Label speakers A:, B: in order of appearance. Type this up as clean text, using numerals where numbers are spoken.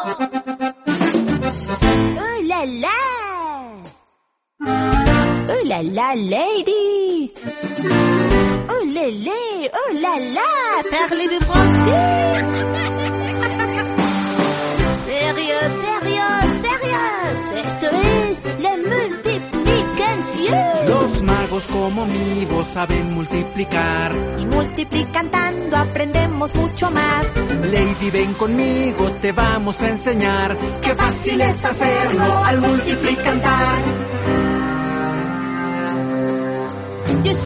A: ¡Oh, la, la! ¡Oh, la, la, lady! ¡Oh, lélé! ¡Oh, la, la! Parlez-vous français? Sérieux, sérieux, sérieux. Esto es la multiplicación.
B: Los magos como mi voz saben multiplicar.
A: Y multiplicando aprendemos mucho más.
B: Lady, ven conmigo, te vamos a enseñar. Qué fácil es hacerlo al multiplicar.